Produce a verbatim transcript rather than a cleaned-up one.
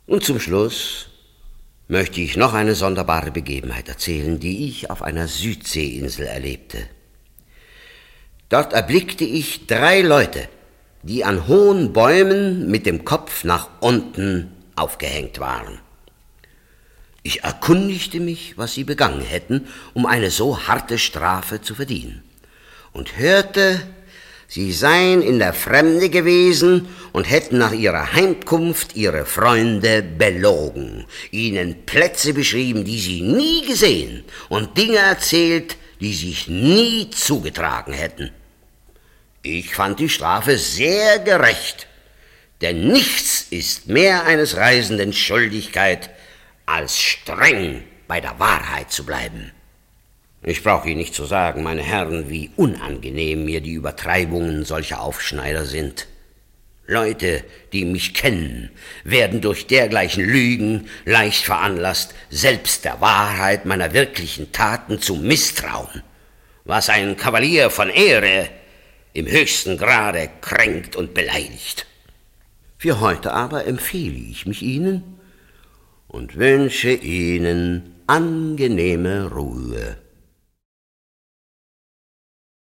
Und zum Schluss möchte ich noch eine sonderbare Begebenheit erzählen, die ich auf einer Südseeinsel erlebte. Dort erblickte ich drei Leute, die an hohen Bäumen mit dem Kopf nach unten aufgehängt waren. Ich erkundigte mich, was sie begangen hätten, um eine so harte Strafe zu verdienen, und hörte, sie seien in der Fremde gewesen und hätten nach ihrer Heimkunft ihre Freunde belogen, ihnen Plätze beschrieben, die sie nie gesehen, und Dinge erzählt, die sich nie zugetragen hätten. Ich fand die Strafe sehr gerecht, denn nichts ist mehr eines Reisenden Schuldigkeit, als streng bei der Wahrheit zu bleiben. Ich brauche Ihnen nicht zu sagen, meine Herren, wie unangenehm mir die Übertreibungen solcher Aufschneider sind. Leute, die mich kennen, werden durch dergleichen Lügen leicht veranlasst, selbst der Wahrheit meiner wirklichen Taten zu misstrauen, was ein Kavalier von Ehre im höchsten Grade kränkt und beleidigt. Für heute aber empfehle ich mich Ihnen und wünsche Ihnen angenehme Ruhe.